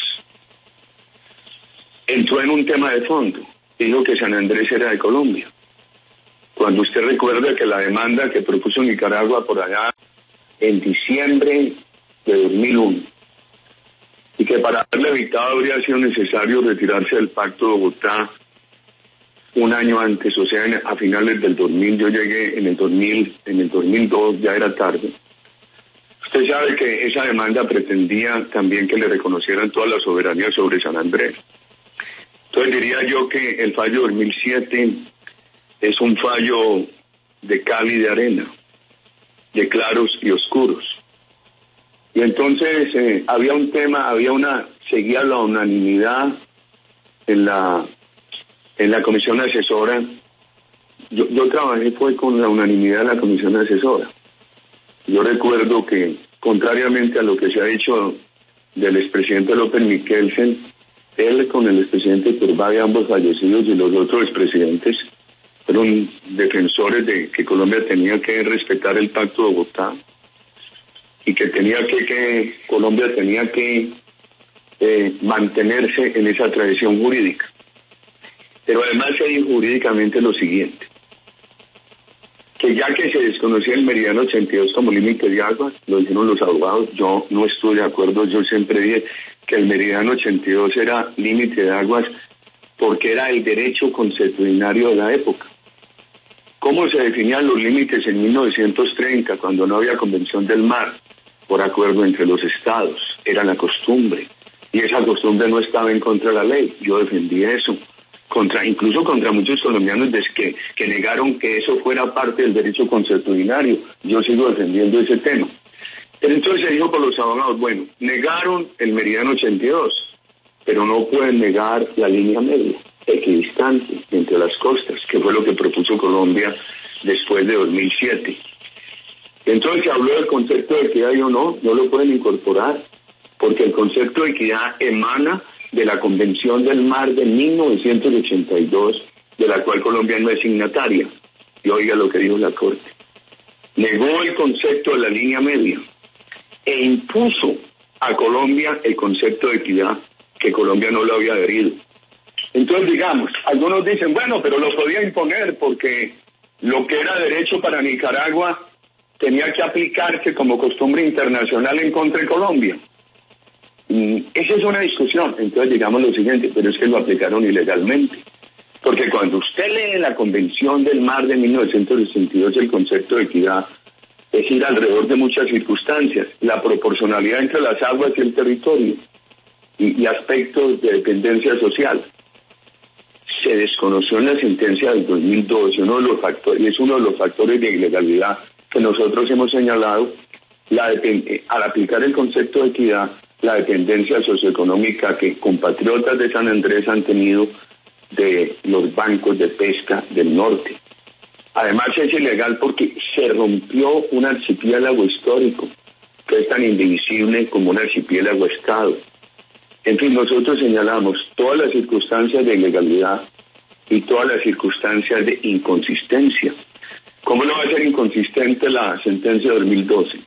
entró en un tema de fondo, dijo que San Andrés era de Colombia. Cuando usted recuerda que la demanda que propuso Nicaragua por allá en diciembre de dos mil uno, y que para haberle evitado habría sido necesario retirarse del Pacto de Bogotá un año antes, o sea, a finales del dos mil, yo llegué en el dos mil, en el dos mil dos, ya era tarde. Usted sabe que esa demanda pretendía también que le reconocieran toda la soberanía sobre San Andrés. Entonces diría yo que el fallo dos mil siete es un fallo de cal y de arena, de claros y oscuros. Y entonces eh, había un tema, había una, seguía la unanimidad en la en la comisión asesora. Yo, yo trabajé fue con la unanimidad de la comisión asesora. Yo recuerdo que, contrariamente a lo que se ha dicho del expresidente López Miquelsen, él con el expresidente Turbay, ambos fallecidos, y los otros expresidentes, fueron defensores de que Colombia tenía que respetar el Pacto de Bogotá y que tenía que, que Colombia tenía que eh, mantenerse en esa tradición jurídica. Pero además se dijo jurídicamente lo siguiente, que ya que se desconocía el meridiano ochenta y dos como límite de aguas, lo dijeron los abogados, yo no estoy de acuerdo, yo siempre dije que el meridiano ochenta y dos era límite de aguas porque era el derecho consuetudinario de la época. ¿Cómo se definían los límites en mil novecientos treinta, cuando no había convención del mar, por acuerdo entre los estados? Era la costumbre, y esa costumbre no estaba en contra de la ley, yo defendí eso. Contra, incluso contra muchos colombianos que, que negaron que eso fuera parte del derecho consuetudinario. Yo sigo defendiendo ese tema. Pero entonces se dijo por los abogados, bueno, negaron el meridiano ochenta y dos, pero no pueden negar la línea media. equidistante entre las costas, que fue lo que propuso Colombia después de dos mil siete. Entonces se habló del concepto de equidad y o no, no lo pueden incorporar, porque el concepto de equidad emana de la Convención del Mar de mil novecientos ochenta y dos, de la cual Colombia no es signataria. Y oiga lo que dijo la Corte. Negó el concepto de la línea media e impuso a Colombia el concepto de equidad, que Colombia no lo había adherido. Entonces, digamos, algunos dicen, bueno, pero lo podía imponer porque lo que era derecho para Nicaragua tenía que aplicarse como costumbre internacional en contra de Colombia. Y esa es una discusión. Entonces, digamos lo siguiente, pero es que lo aplicaron ilegalmente. Porque cuando usted lee la Convención del Mar de mil novecientos ochenta y dos, el concepto de equidad es ir alrededor de muchas circunstancias, la proporcionalidad entre las aguas y el territorio, y, y aspectos de dependencia social. Se desconoció en la sentencia del dos mil doce, uno de los factores, y es uno de los factores de ilegalidad que nosotros hemos señalado, la al aplicar el concepto de equidad, la dependencia socioeconómica que compatriotas de San Andrés han tenido de los bancos de pesca del norte. Además es ilegal porque se rompió un archipiélago histórico que es tan indivisible como un archipiélago estado. En fin, nosotros señalamos todas las circunstancias de ilegalidad y todas las circunstancias de inconsistencia. ¿Cómo no va a ser inconsistente la sentencia de dos mil doce?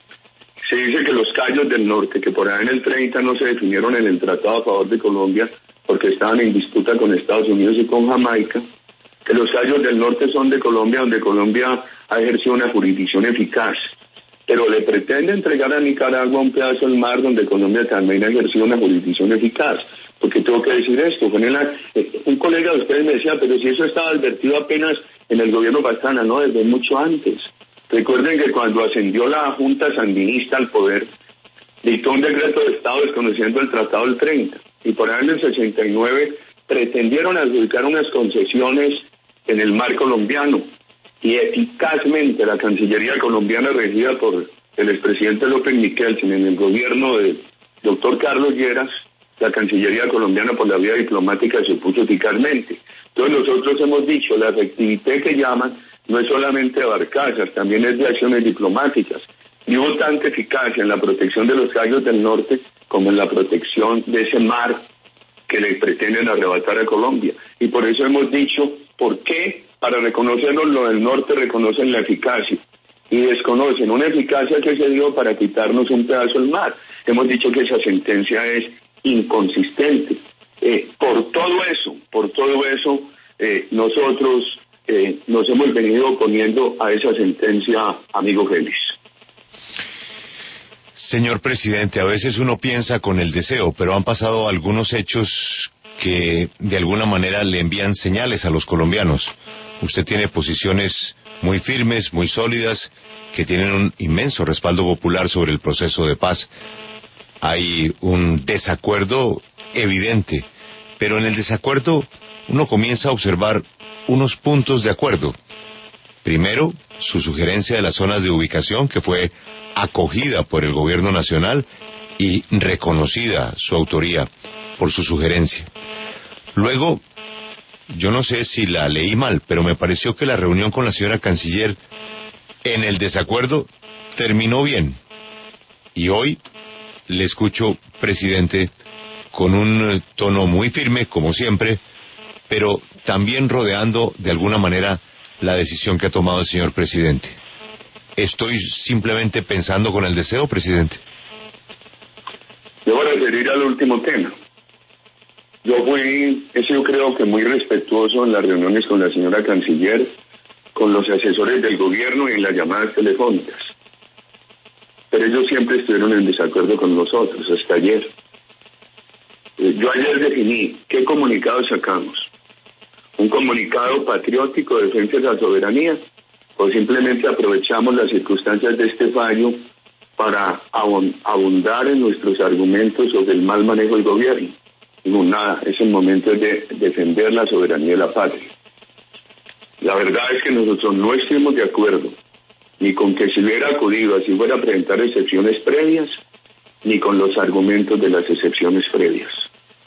Se dice que los Cayos del Norte, que por ahí en el treinta no se definieron en el tratado a favor de Colombia porque estaban en disputa con Estados Unidos y con Jamaica, que los Cayos del Norte son de Colombia, donde Colombia ha ejercido una jurisdicción eficaz, pero le pretende entregar a Nicaragua un pedazo del mar donde Colombia también ha ejercido una jurisdicción eficaz. Porque tengo que decir esto, fue en la, un colega de ustedes me decía, pero si eso estaba advertido apenas en el gobierno Pastrana, no, desde mucho antes. Recuerden que cuando ascendió la Junta Sandinista al poder, dictó un decreto de Estado desconociendo el Tratado del treinta, y por ahí en el sesenta y nueve pretendieron adjudicar unas concesiones en el mar colombiano, y eficazmente la Cancillería colombiana, regida por el expresidente López Michelsen en el gobierno del doctor Carlos Lleras, la Cancillería colombiana por la vía diplomática se opuso eficazmente. Entonces nosotros hemos dicho, la efectividad que llaman no es solamente de barcazas, también es de acciones diplomáticas. Y hubo tanta eficacia en la protección de los Cayos del Norte como en la protección de ese mar que le pretenden arrebatar a Colombia. Y por eso hemos dicho, ¿por qué? Para reconocernos lo del norte reconocen la eficacia y desconocen una eficacia que se dio para quitarnos un pedazo del mar. Hemos dicho que esa sentencia es inconsistente. Eh, por todo eso, por todo eso, eh, nosotros eh, nos hemos venido oponiendo a esa sentencia, amigo Félix. Señor presidente, a veces uno piensa con el deseo, pero han pasado algunos hechos que de alguna manera le envían señales a los colombianos. Usted tiene posiciones muy firmes, muy sólidas, que tienen un inmenso respaldo popular sobre el proceso de paz. Hay un desacuerdo evidente, pero en el desacuerdo uno comienza a observar unos puntos de acuerdo. Primero, su sugerencia de las zonas de ubicación, que fue acogida por el gobierno nacional y reconocida su autoría por su sugerencia. Luego, yo no sé si la leí mal, pero me pareció que la reunión con la señora canciller en el desacuerdo terminó bien. Y hoy le escucho, presidente, con un tono muy firme, como siempre, pero también rodeando de alguna manera la decisión que ha tomado el señor presidente. ¿Estoy simplemente pensando con el deseo, presidente? Yo voy a referir al último tema. Yo fui, eso yo creo que muy respetuoso en las reuniones con la señora canciller, con los asesores del gobierno y en las llamadas telefónicas. Pero ellos siempre estuvieron en desacuerdo con nosotros, hasta ayer. Yo ayer definí qué comunicado sacamos. ¿Un comunicado patriótico de defensa de la soberanía? ¿O simplemente aprovechamos las circunstancias de este fallo para abundar en nuestros argumentos sobre el mal manejo del gobierno? Digo, nada, es el momento de defender la soberanía de la patria. La verdad es que nosotros no estuvimos de acuerdo ni con que se hubiera acudido así fuera a presentar excepciones previas, ni con los argumentos de las excepciones previas.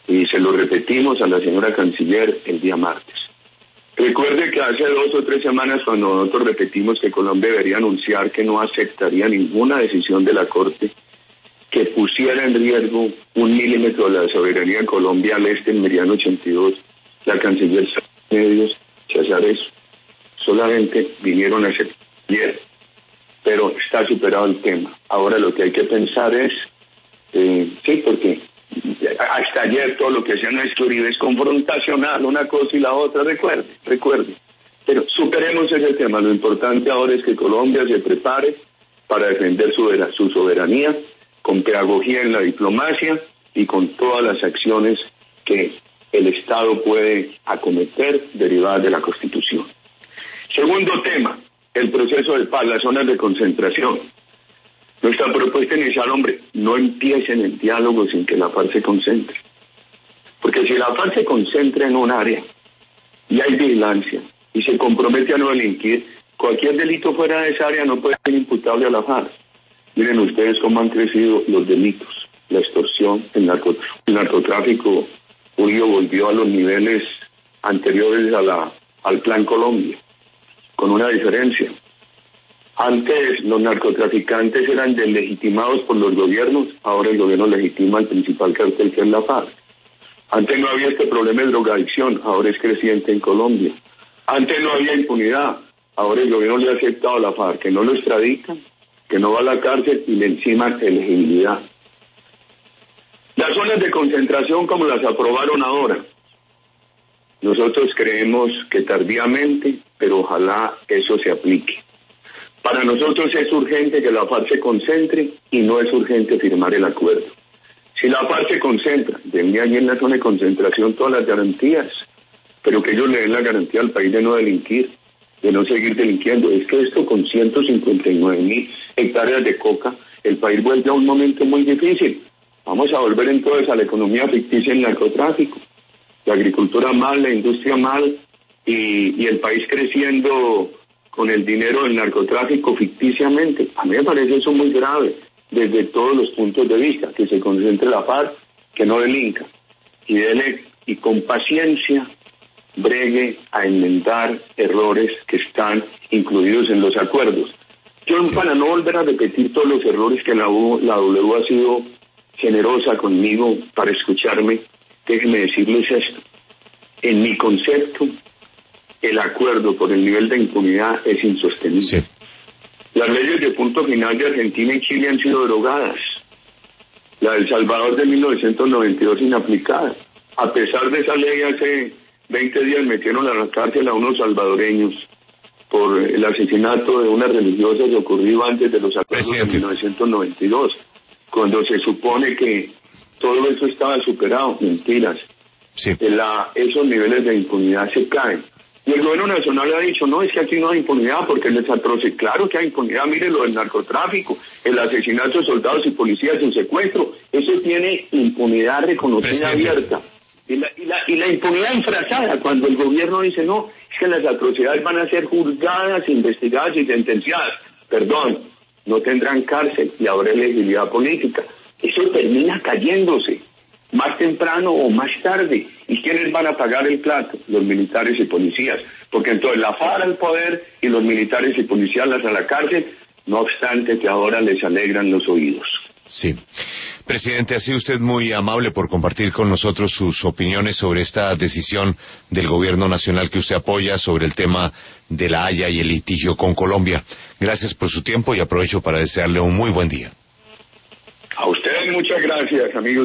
y se lo repetimos a la señora canciller el día martes. Recuerde que hace dos o tres semanas cuando nosotros repetimos que Colombia debería anunciar que no aceptaría ninguna decisión de la Corte que pusiera en riesgo un milímetro de la soberanía de Colombia al este en Meridiano ochenta y dos, la canciller medios rechazar eso. Solamente vinieron a hacer ayer, pero está superado el tema. Ahora lo que hay que pensar es, eh, sí, porque hasta ayer todo lo que hacían es que Uribe es confrontacional, una cosa y la otra, recuerde, recuerde. Pero superemos ese tema, lo importante ahora es que Colombia se prepare para defender su, su soberanía, con pedagogía en la diplomacia y con todas las acciones que el Estado puede acometer derivadas de la Constitución. Segundo tema, el proceso de paz, las zonas de concentración. Nuestra propuesta inicial, hombre, no empiecen el diálogo sin que la FARC se concentre. Porque si la FARC se concentra en un área y hay vigilancia y se compromete a no delinquir, cualquier delito fuera de esa área no puede ser imputable a la FARC. Miren ustedes cómo han crecido los delitos, la extorsión, el, narco, el narcotráfico. Uribe volvió a los niveles anteriores a la, al Plan Colombia, con una diferencia. Antes los narcotraficantes eran deslegitimados por los gobiernos, ahora el gobierno legitima al principal cartel que es la FARC. Antes no había este problema de drogadicción, ahora es creciente en Colombia. Antes no había impunidad, ahora el gobierno le ha aceptado a la FARC que no lo extraditan, que no va a la cárcel y le enciman elegibilidad. Las zonas de concentración como las aprobaron ahora, nosotros creemos que tardíamente, pero ojalá eso se aplique. Para nosotros es urgente que la FARC se concentre y no es urgente firmar el acuerdo. Si la FARC se concentra, denle allí en la zona de concentración todas las garantías, pero que ellos le den la garantía al país de no delinquir, de no seguir delinquiendo. Es que esto con ciento cincuenta y nueve mil hectáreas de coca, el país vuelve a un momento muy difícil. Vamos a volver entonces a la economía ficticia en el narcotráfico, la agricultura mal, la industria mal, y, y el país creciendo con el dinero del narcotráfico ficticiamente. A mí me parece eso muy grave, desde todos los puntos de vista, que se concentre la FARC, que no delinca, y dele, y con paciencia, bregue a enmendar errores que están incluidos en los acuerdos. Yo, para no volver a repetir todos los errores que la, U, la W ha sido generosa conmigo para escucharme, déjenme decirles esto. En mi concepto, el acuerdo por el nivel de impunidad es insostenible. Sí. Las leyes de punto final de Argentina y Chile han sido derogadas. La de El Salvador de mil novecientos noventa y dos inaplicada. A pesar de esa ley, hace veinte días metieron a la cárcel a unos salvadoreños por el asesinato de una religiosa que ocurrió antes de los acuerdos Presidente. de mil novecientos noventa y dos, cuando se supone que todo eso estaba superado. Mentiras. Sí. La, esos niveles de impunidad se caen. Y el gobierno nacional ha dicho, no, es que aquí no hay impunidad porque les atroce. Claro que hay impunidad, mire lo del narcotráfico, el asesinato de soldados y policías, el secuestro, eso tiene impunidad reconocida abierta. Y la, y, la, y la impunidad infrazada, cuando el gobierno dice, no, es que las atrocidades van a ser juzgadas, investigadas y sentenciadas. Perdón, no tendrán cárcel y habrá elegibilidad política. Eso termina cayéndose, más temprano o más tarde. ¿Y quiénes van a pagar el plato? Los militares y policías. Porque entonces la FARC al poder y los militares y policías a la cárcel, no obstante que ahora les alegran los oídos. Sí. Presidente, ha sido usted muy amable por compartir con nosotros sus opiniones sobre esta decisión del gobierno nacional que usted apoya sobre el tema de La Haya y el litigio con Colombia. Gracias por su tiempo y aprovecho para desearle un muy buen día. A ustedes muchas gracias, amigos.